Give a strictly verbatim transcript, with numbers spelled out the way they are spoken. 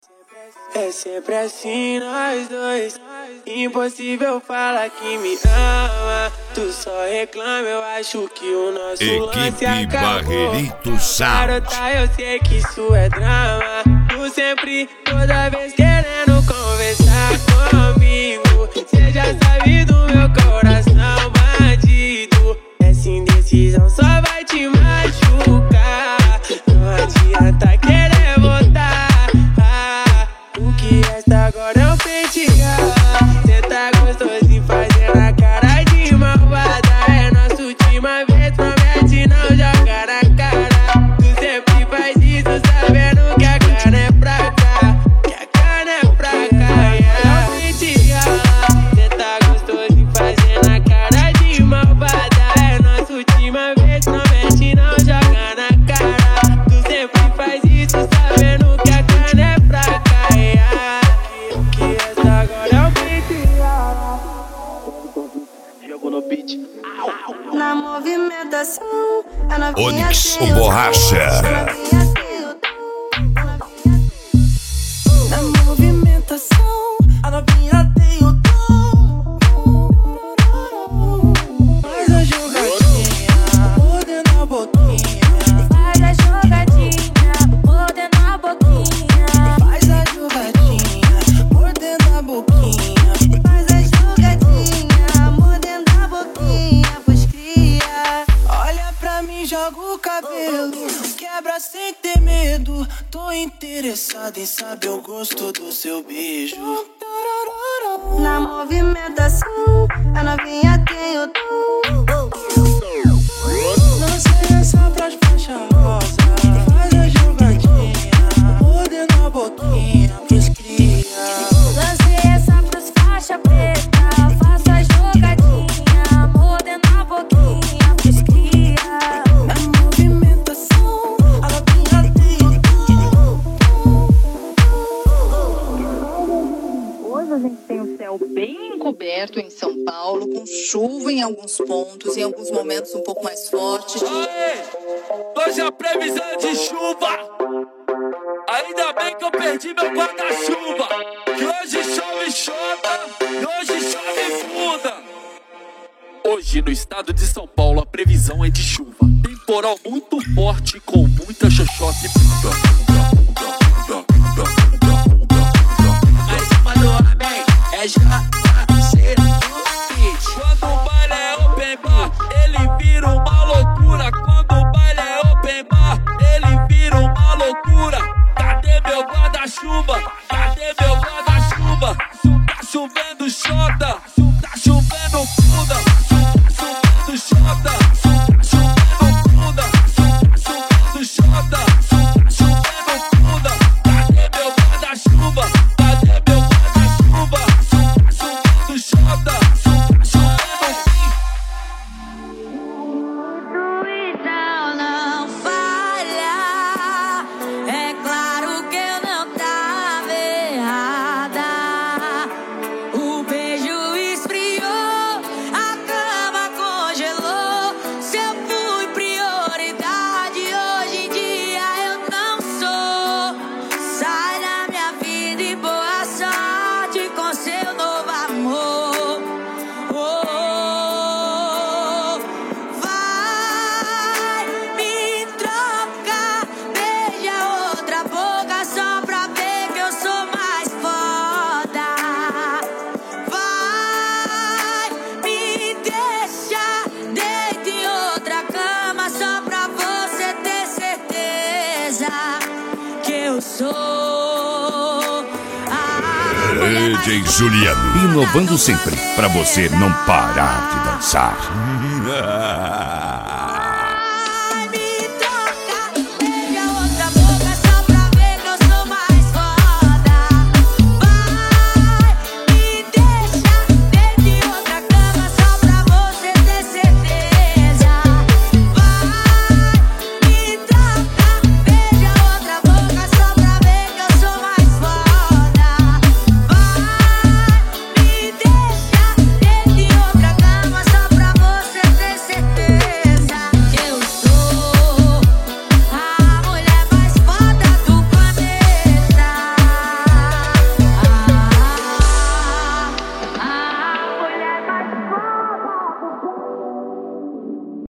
É sempre assim nós dois. Impossível falar que me ama. Tu só reclama, eu acho que o nosso lance acabou. Equipe Barreirito Sound. Garota, eu sei que isso é drama. Tu sempre, toda vez querendo conversar comigo. Cê já sabe do meu coração bandido. Essa indecisão só vai te machucar. Não adianta querer voltar. Ah, o que resta agora é o pentear. Cê tá gostosinho fazendo a cara de malvada. É nossa última vez, promete não jogar na cara. Tu sempre faz isso sabendo que a cara é pra cá. Que a cara é pra cá, yeah. Cê tá gostosinho fazendo a cara de malvada. É nossa última vez, promete não jogar na cara. Tu sempre faz isso sabendo que a cara é pra cá, yeah. O que resta agora é o pentear. Jogo no beat. Na movimentação, a novinha Onyx, tem o borracha. Na movimentação, a novinha tem o dom. Faz a jogadinha, mordendo a boquinha. Faz a jogadinha, mordendo a boquinha. Faz a jogadinha, mordendo a boquinha. Faz a jogadinha, mordendo a boquinha. Pois cria. Olha pra mim, joga o cabelo, quebra sem ter medo. Tô interessado em saber o gosto do seu beijo. Na movimentação, a novinha tem o dom. Não sei, é só pras faixas rosa. Faz a jogadinha, mordendo a boquinha. Pros cria. Lancei essa pros faixa preta. Faço a jogadinha, mordendo a boquinha. Pros cria. Na movimentação, a novinha tem o dom. Hoje a gente tem o céu bem encoberto em São Paulo, com chuva em alguns pontos, em alguns momentos um pouco mais forte. Aê! Hoje a previsão é de chuva. Ainda bem que eu perdi meu guarda-chuva. Que hoje chove chova, e hoje chove funda. Hoje no estado de São Paulo a previsão é de chuva. Temporal muito forte com muita xoxota e puta. Mas mandou amém, é já cheiro do beat. Quando o baile é open bar, ele vira uma loucura. Quando o baile é open bar, ele vira uma loucura. Cadê meu guarda-chuva? Cadê meu guarda-chuva? Tá chovendo xota, tá chovendo funda. Tá chovendo xota, tá chovendo funda. Tá chovendo xota, tá chovendo funda. Cadê meu guarda-chuva? Cadê meu guarda-chuva? Tá chovendo xota, tá chovendo funda. Intuição não falha. É claro que eu não tava errada. O beijo esfriou, a cama congelou. Se eu fui prioridade, hoje em dia eu não sou. Sai da minha vida e boa sorte com seu novo amor. Oh, vai me trocar, beija outra boca só pra ver que eu sou mais foda. Vai me deixar deito em outra cama só pra você ter certeza que eu sou a mulher mais D J Juliano, inovando sempre pra você não parar de dançar.